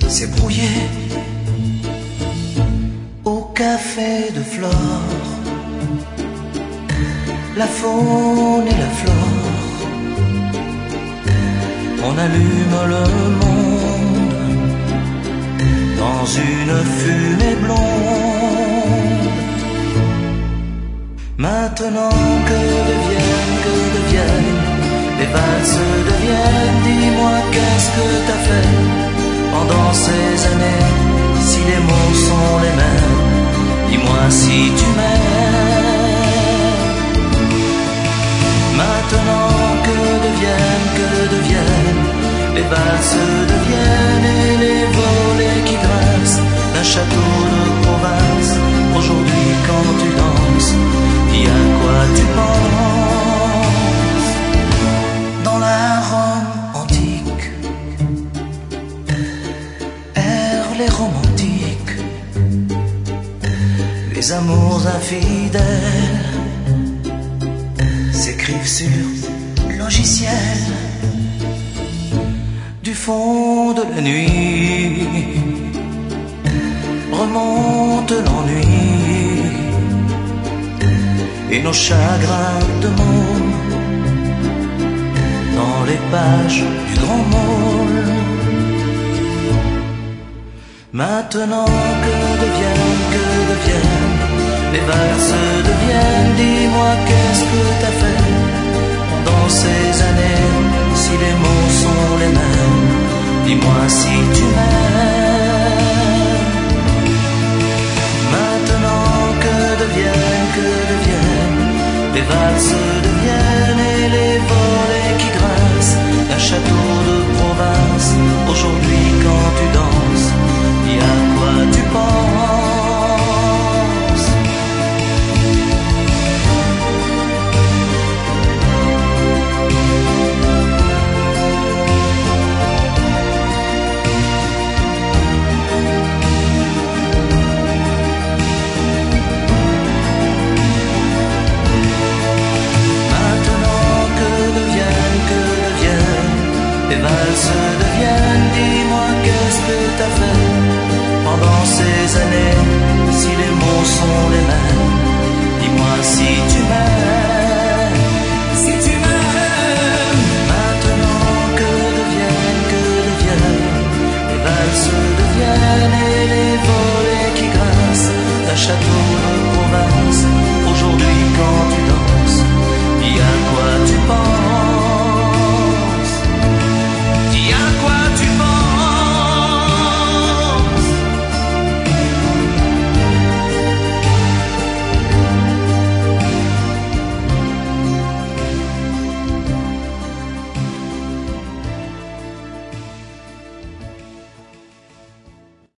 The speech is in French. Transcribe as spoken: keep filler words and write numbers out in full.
s'est brouillé au café de Flore. La faune et la flore, on allume le monde dans une fumée blonde. Maintenant que deviennent, que deviennent les valses deviennent, dis-moi qu'est-ce que t'as fait pendant ces années? Si les mots sont les mêmes, dis-moi si tu m'aimes. Maintenant que deviennent, que deviennent les valses deviennent et les volets qui grincent d'un château de province. Aujourd'hui quand tu danses, dis à quoi tu penses. Dans la Rome antique errent les romantiques, les amours infidèles s'écrivent sur logiciel. Du fond de la nuit remonte l'ennui et nos chagrins de môme dans les pages du grand môle. Maintenant que deviennent, que deviennent les valses deviennent, dis-moi qu'est-ce que t'as fait pendant ces années? Si les mots sont les mêmes, dis-moi si tu m'aimes. Maintenant que deviennent, que deviennent les valses deviennent et les volets qui grincent d'un château de province. Aujourd'hui quand tu danses, dis à quoi tu penses. Les valses deviennent, dis-moi qu'est-ce que t'as fait pendant ces années? Si les mots sont les mêmes, dis-moi si tu m'aimes.